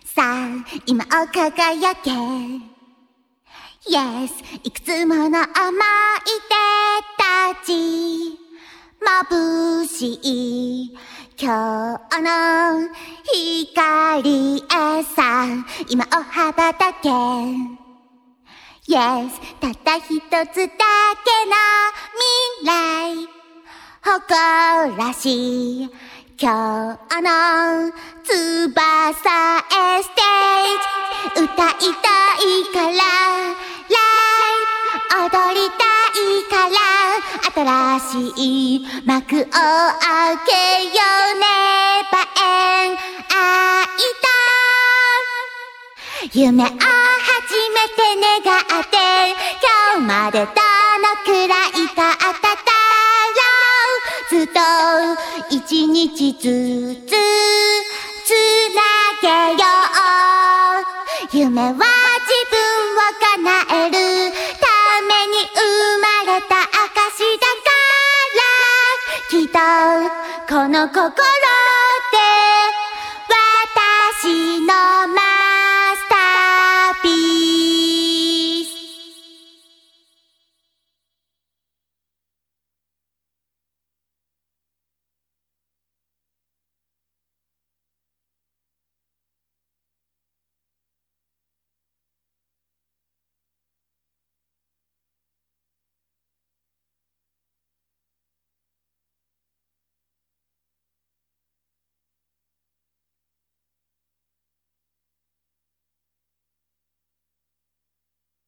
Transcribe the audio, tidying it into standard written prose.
さあ今を輝け Yes いくつもの思い出たち眩しい今日の光へさ今を羽ばたけ Yes たった一つだけの未来誇らしい今日の翼へステージ歌いたいからライブ踊りたいから新しい幕を開けようねばえん愛と夢を初めて願って今日までどのくらい経ったずっと一日ずつつなげよう夢は自分を叶えるために生まれた証だからきっとこの心で私の